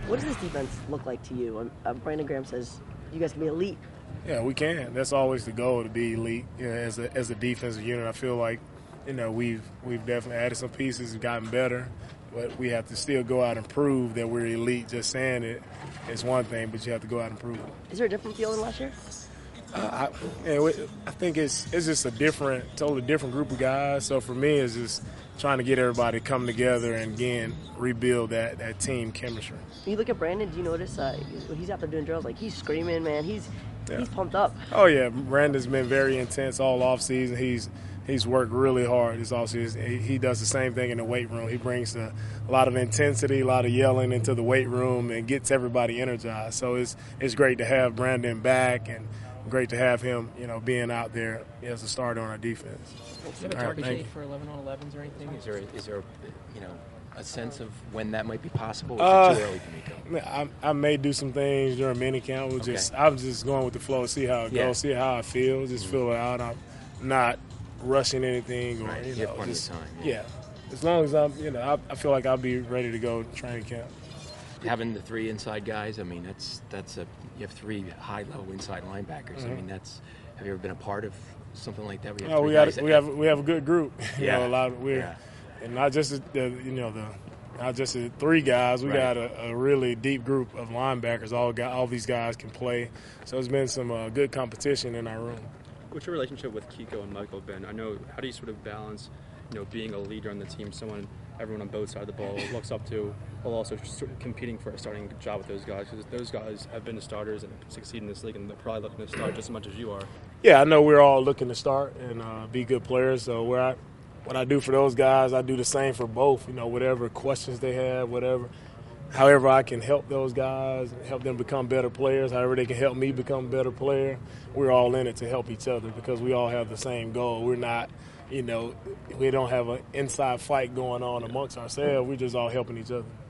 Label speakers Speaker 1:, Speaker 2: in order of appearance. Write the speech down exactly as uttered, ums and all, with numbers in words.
Speaker 1: What does this defense look like to you? Um, uh, Brandon Graham says you guys can be elite.
Speaker 2: Yeah, we can. That's always the goal, to be elite. You know, as a as a defensive unit, I feel like, you know, we've we've definitely added some pieces, gotten better, but we have to still go out and prove that we're elite. Just saying it is one thing, but you have to go out and prove it.
Speaker 1: Is there a different feel than last year?
Speaker 2: Uh, I, you know, I think it's it's just a different, totally different group of guys. So for me, it's just trying to get everybody to come together and again rebuild that, that team chemistry.
Speaker 1: When you look at Brandon, do you notice uh, when he's out there doing drills, like he's screaming, man, he's
Speaker 2: yeah.
Speaker 1: he's pumped up.
Speaker 2: Oh yeah, Brandon's been very intense all off season. He's he's worked really hard this offseason. He, he does the same thing in the weight room. He brings a, a lot of intensity, a lot of yelling into the weight room, and gets everybody energized. So it's it's great to have Brandon back and great to have him, you know, being out there as a starter on our defense.
Speaker 3: Do you have a target date for eleven on elevens or anything? Is there, is there, you know, a sense of when that might be possible? Or is
Speaker 2: uh,
Speaker 3: it too early to make up?
Speaker 2: I, I may do some things during minicamp. We'll
Speaker 3: Okay.
Speaker 2: just, I'm just going with the flow, see how it
Speaker 3: Yeah.
Speaker 2: goes, see how I feel, just mm-hmm. feel it out. I'm not rushing anything, or
Speaker 3: right.
Speaker 2: you
Speaker 3: You
Speaker 2: know,
Speaker 3: have plenty
Speaker 2: just,
Speaker 3: of time.
Speaker 2: Yeah. yeah, as long as I'm, you know, I, I feel like I'll be ready to go to training camp.
Speaker 3: Having the three inside guys, I mean, that's that's a you have three high-level inside linebackers.
Speaker 2: Mm-hmm.
Speaker 3: I mean, that's. Have you ever been a part of something like that?
Speaker 2: No, we got we have we have a good group. You
Speaker 3: yeah,
Speaker 2: know, a lot of we're
Speaker 3: yeah.
Speaker 2: and not just the you know the not just the three guys. We
Speaker 3: right.
Speaker 2: got a, a really deep group of linebackers. All got all these guys can play. So it's been some uh, good competition in our room.
Speaker 4: What's your relationship with Kiko and Michael Ben? I know, how do you sort of balance, you know, being a leader on the team, someone everyone on both sides of the ball looks up to, while also sort of competing for a starting job with those guys? Because those guys have been the starters and succeed in this league, and they're probably looking to start just as much as you are.
Speaker 2: Yeah, I know we're all looking to start and uh, be good players. So where I, what I do for those guys, I do the same for both. You know, whatever questions they have, whatever, however I can help those guys, help them become better players, however they can help me become a better player, we're all in it to help each other because we all have the same goal. We're not, you know, we don't have an inside fight going on amongst ourselves. We're just all helping each other.